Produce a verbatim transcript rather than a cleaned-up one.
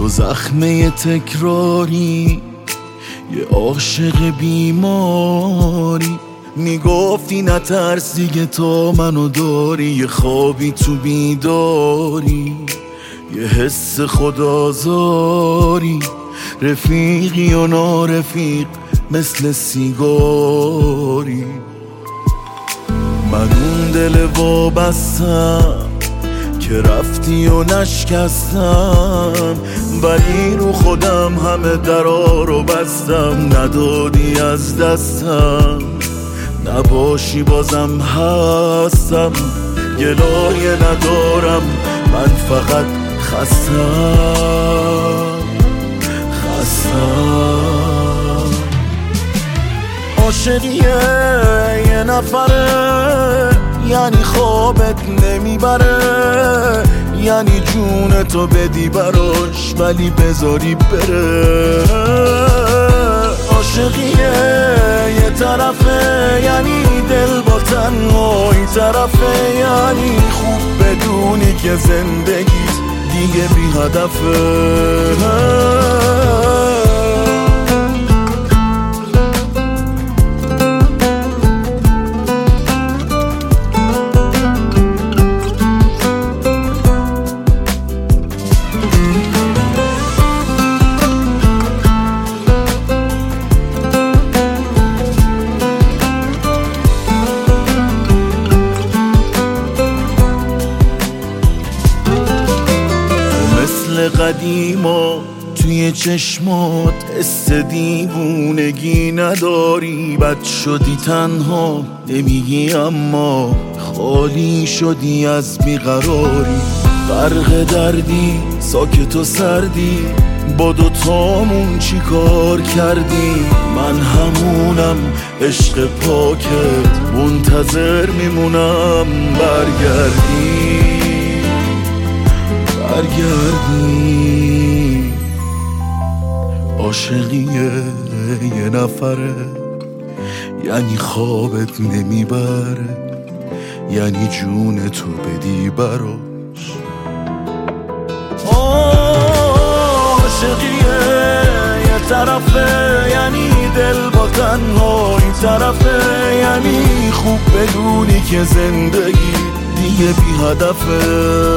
تو زخمه تکراری، یه عاشق بیماری. میگفتی نترس دیگه تا منو داری، یه خوابی تو بیداری، یه حس خودآزاری. رفیقی و نارفیق مثل سیگاری. من اون دل وابستم که رفتی و نشکستم، ولی رو خودم همه درا رو بستم. ندادی از دستم، نباشی بازم هستم. گلایه ندارم، من فقط خستم خستم. عاشقیه یه نفره، یعنی خوابت نمیبره، یعنی جون تو بدی براش ولی بذاری بره. عاشقیه یه طرفه، یعنی دل با تنهایی طرفه، یعنی خوب بدونی که زندگی دیگه بی هدفه. قدیما توی چشمات حس دیوونگی نداری. بد شدی تنها نمیگی اما خالی شدی از بیقراری. غرق دردی ساکت و سردی، با دوتامون چی کار کردی؟ من همونم عشق پاکت، منتظر میمونم برگردی برگردی. عاشقیه یه نفره، یعنی خوابت نمیبره، یعنی جون تو بدی براش. عاشقیه یه طرفه، یعنی دل با تنهایی طرفه، یعنی خوب بدونی که زندگی دیگه بی هدفه.